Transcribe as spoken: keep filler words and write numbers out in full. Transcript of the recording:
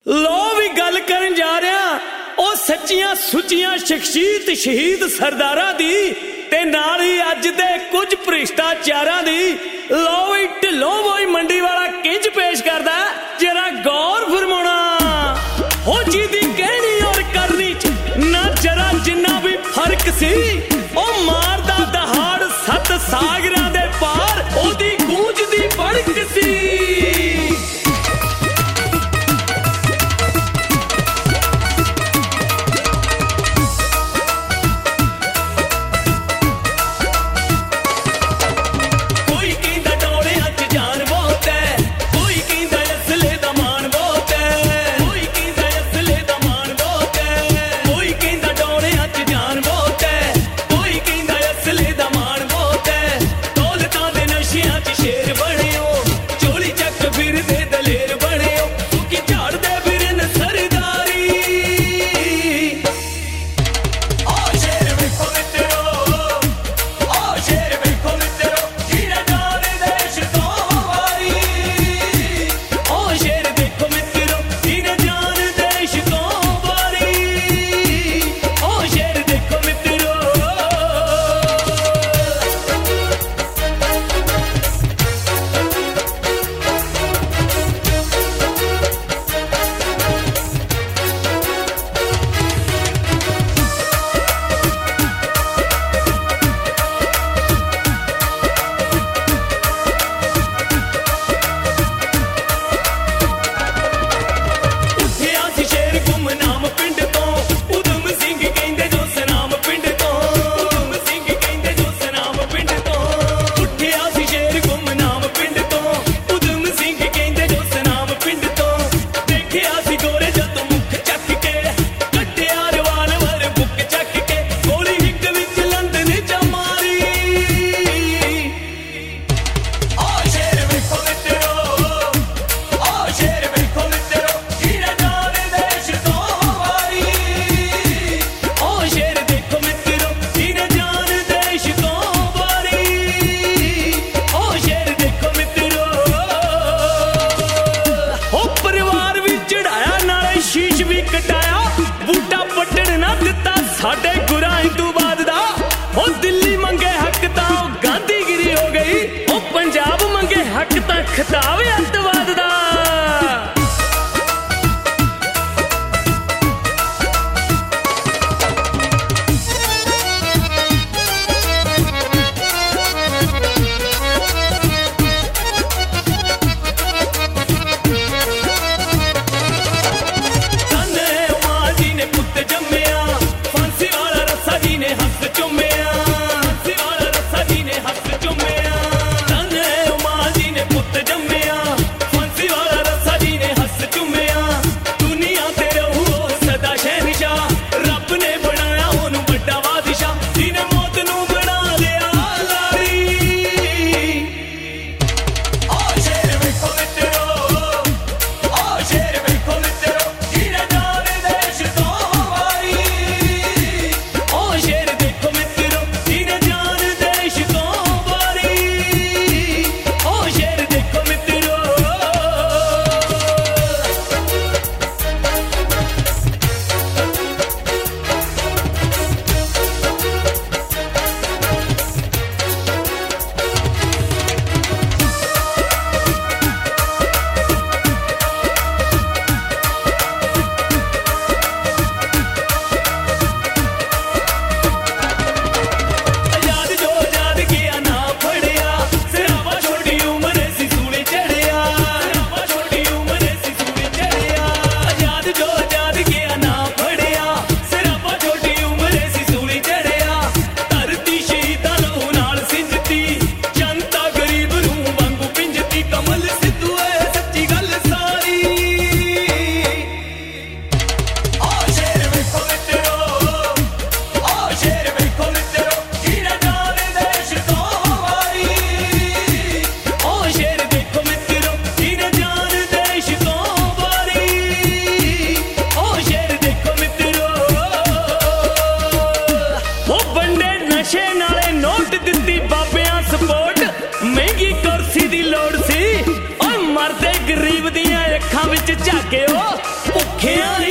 लो भी गल करन जा रहा ओ सच्चियां सुचियां शख्सियत शहीद सरदारां दी ते नाल ही अज दे कुछ भ्रिष्टाचारां दी। लो भी ढिल्लों बोई मंडी वाला किंज पेश करदा जरा गौर फरमाना हो जी दी कहनी और करनी च ना जरा जिन्ना भी फर्क सी। ओ मारदा दहाड़ सत सागरां दे पार ओदी गूंज दी बड़क सी। साडे गुरा हिंदूवाद दा ओ दिल्ली मंगे हक तां गांधीगिरी हो गई। ओ पंजाब मंगे हक तां खिताब अतवाद दा। ਭੁੱਖਿਆਂ